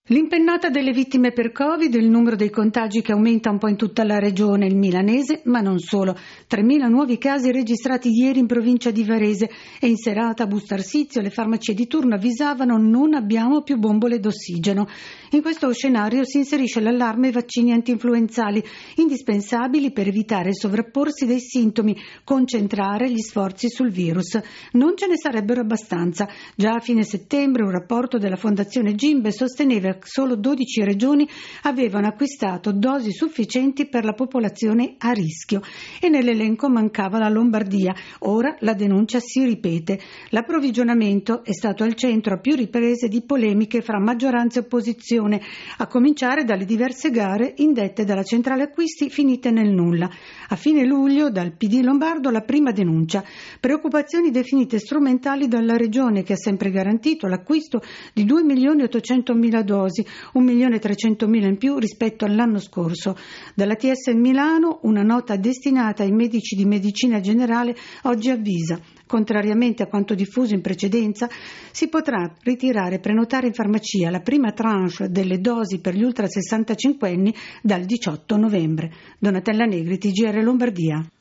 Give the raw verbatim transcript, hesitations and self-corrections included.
L'impennata delle vittime per Covid, il numero dei contagi che aumenta un po' in tutta la regione, il milanese, ma non solo. tremila nuovi casi registrati ieri in provincia di Varese e in serata a Bustarsizio le farmacie di turno avvisavano non abbiamo più bombole d'ossigeno. In questo scenario si inserisce l'allarme ai vaccini antinfluenzali, indispensabili per evitare il sovrapporsi dei sintomi, concentrare gli sforzi sul virus. Non ce ne sarebbero abbastanza. Già a fine settembre un rapporto della Fondazione Gimbe sosteneva solo dodici regioni avevano acquistato dosi sufficienti per la popolazione a rischio e nell'elenco mancava la Lombardia. Ora la denuncia si ripete. L'approvvigionamento è stato al centro a più riprese di polemiche fra maggioranza e opposizione, a cominciare dalle diverse gare indette dalla centrale acquisti finite nel nulla. A fine luglio dal P D lombardo la prima denuncia. Preoccupazioni definite strumentali dalla regione che ha sempre garantito l'acquisto di due milioni ottocentomila dosi, un milione trecentomila in più rispetto all'anno scorso. Dalla T S Milano una nota destinata ai medici di medicina generale oggi avvisa: contrariamente a quanto diffuso in precedenza, si potrà ritirare e prenotare in farmacia la prima tranche delle dosi per gli ultra sessantacinquenni dal diciotto novembre. Donatella Negri, T G R Lombardia.